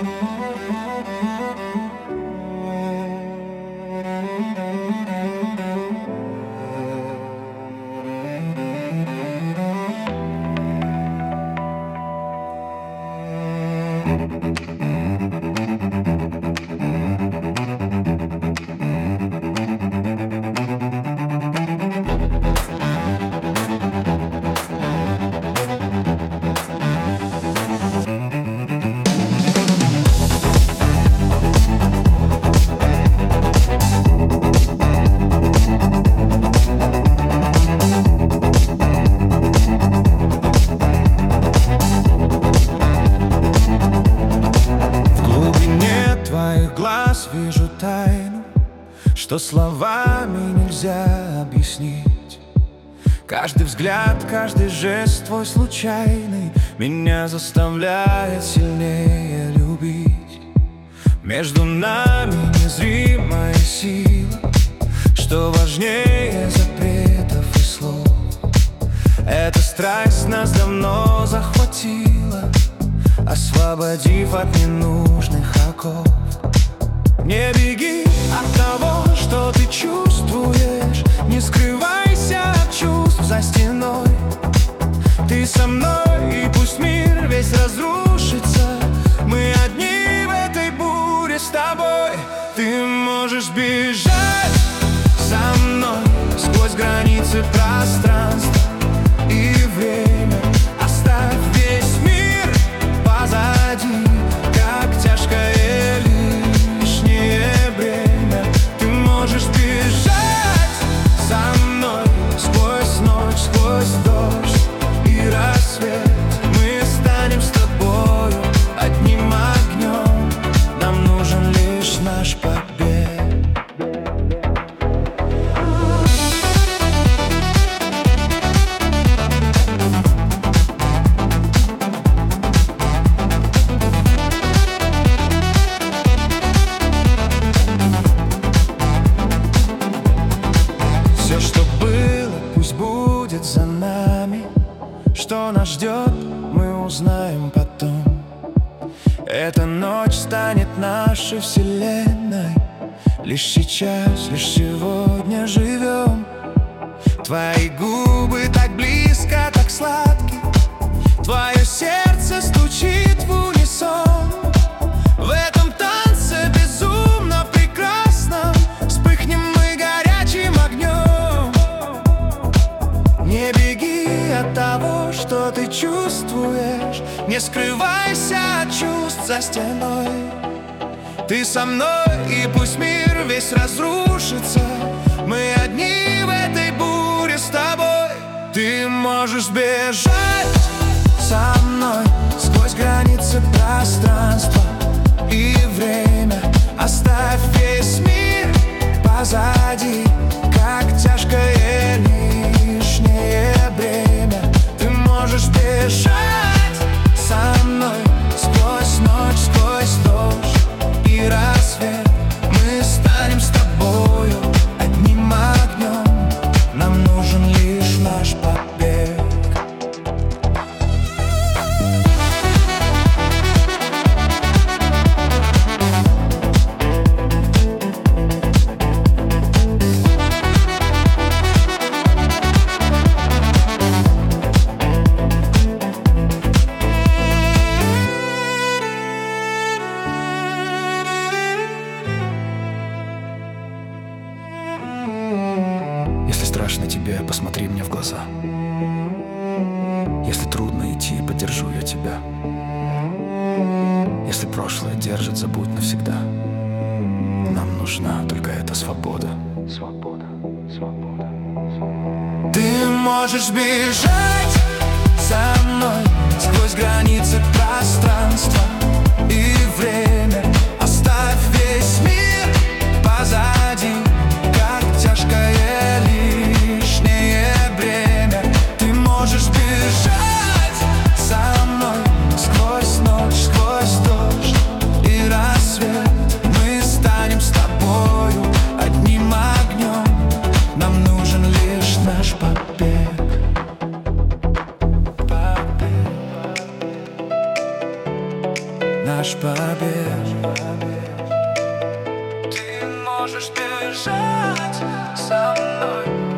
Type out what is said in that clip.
Вижу тайну, что словами нельзя объяснить. Каждый взгляд, каждый жест твой случайный меня заставляет сильнее любить. Между нами незримая сила, что важнее запретов и слов. Эта страсть нас давно захватила, освободив от ненужных оков. Не беги от того, что ты чувствуешь, не скрывайся от чувств за стеной. Ты со мной, и пусть мир весь разрушится, мы одни в этой буре с тобой. Ты можешь бежать со мной сквозь границы пространства и время. Оставь весь мир позади, как тяжкое бремя. Ты можешь бежать со мной сквозь ночь, сквозь дождь и рассвет. Мы станем с тобою одним огнем. Нам нужен лишь наш побег. За нами, что нас ждет, мы узнаем потом. Эта ночь станет нашей вселенной. Лишь сейчас, лишь сегодня живем. Твои губы так близко, так сладки, твое сердце стучит в унисон. В этом танце безумно прекрасном вспыхнем мы горячим огнем. Не беги от того, что ты чувствуешь, не скрывайся от чувств за стеной. Ты со мной, и пусть мир весь разрушится, мы одни в этой буре с тобой. Ты можешь бежать со мной сквозь границы пространства и время. Оставь весь мир позади, как тяжкое лишнее бремя. Ты можешь бежать со мной сквозь ночь, сквозь дождь и рассвет. Мы станем с тобою одним огнем. Нам нужен лишь наш побег. Страшно тебе, посмотри мне в глаза. Если трудно идти, поддержу я тебя. Если прошлое держит, забудь навсегда. Нам нужна только эта свобода. Свобода, свобода, свобода. Ты можешь бежать со мной сквозь границы пространства и время. Оставь весь мир позади, как тяжкое лишнее бремя. Ты можешь бежать со мной сквозь ночь, сквозь дождь и рассвет. Мы станем с тобою одним огнем. Нам нужен лишь наш побег. Побег. наш побег. Ты можешь бежать со мной.